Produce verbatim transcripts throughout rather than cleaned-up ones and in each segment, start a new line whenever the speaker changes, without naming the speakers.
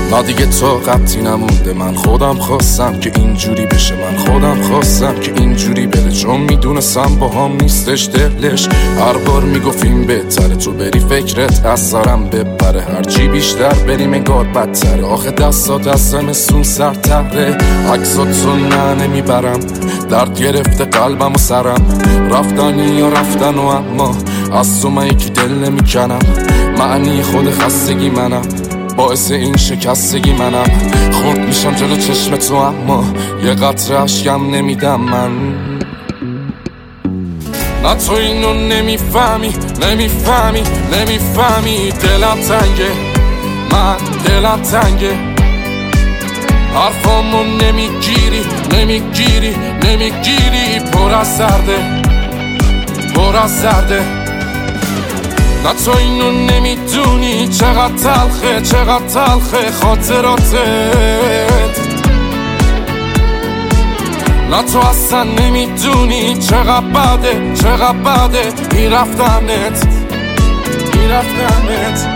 نه دیگه طاقتی نمونده، من خودم خواستم که اینجوری بشه، من خودم خواستم که اینجوری بره، چون میدونستم با هم نیستش دلش. هر بار میگفتیم بهتره تو بری فکرت از سرم ببره، هرچی بیشتر بریم انگار بدتره. آخه دستات از زمستون سرتره، عکساتو نه نمیبرم، درد گرفته قلبم و سرم. رفتنی یا رفتن و اما از تو من یکی دل نمیکنم. معنی خود خستگی منم، باعث این شکستگی منم. خورد میشم جلو چشم تو اما یه قطره اشکم نمیدم من. نه تو اینو نمیفهمی، نمیفهمی، نمیفهمی. دلم تنگه، من دلم تنگه. حرفامو نمیگیری، نمیگیری، نمیگیری. پر از سرده، پر از سرده. نه تو اینو نمیدونی چقدر تلخه، چقدر تلخه خاطراتت. نه تو اصلا نمیدونی چقدر بده، چقدر بده این رفتنت، این رفتنت.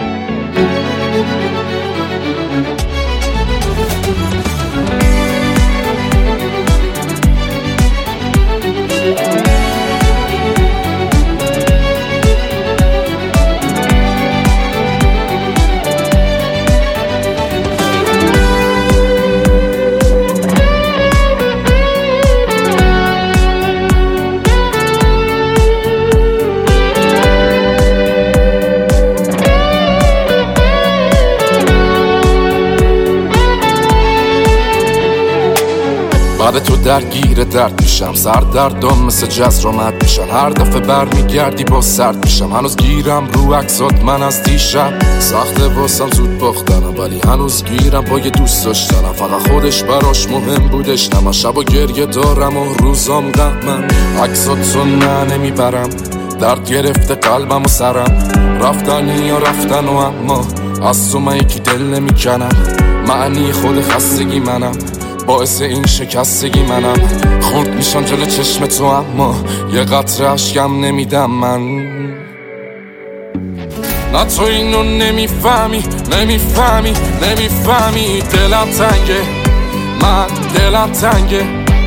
بعد تو درگیر درد میشم، سر دردم مثل جز رامد میشن. هر دفعه بر میگردی با سرد میشم. هنوز گیرم رو عکسات من از دیشب، سخته واسم زود باختنم، ولی هنوز گیرم با یه دوست داشتنم. فقط خودش براش مهم بودش، نه من شب و گریه دارم و روزام غمم. عکساتو نه نمیبرم، درد گرفته قلبم و سرم. رفتنی یا رفتن و اما از تو من یکی دل نمیکنم. معنی خود خستگی منم، باعث این شکستگی منم. خورد میشم جلو چشم تو اما یه قطره اشکم نمیدم من. نه تو اینو نمیفهمی، نمیفهمی، نمیفهمی. دلم تنگه، من دلم تنگه.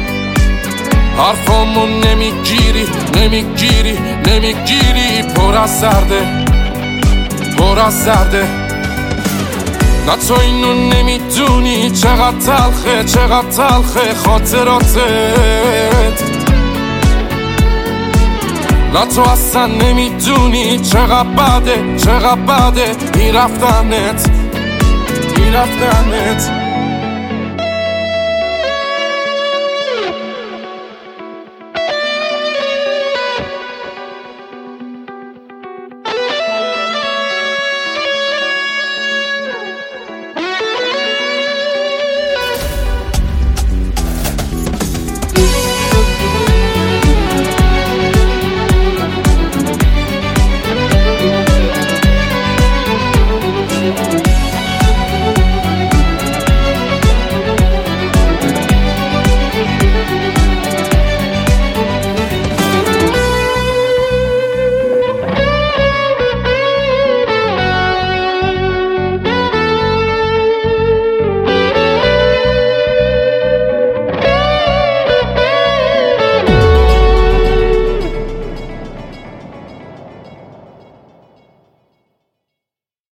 حرفامو نمیگیری، نمیگیری، نمیگیری. پر از سرده، پر از سرده. نه تو اینو نمیدونی چقدر تلخه، چقدر تلخه خاطراتت. نه تو اصلا نمیدونی چقدر بده، چقدر بده این رفتنت، این رفتنت.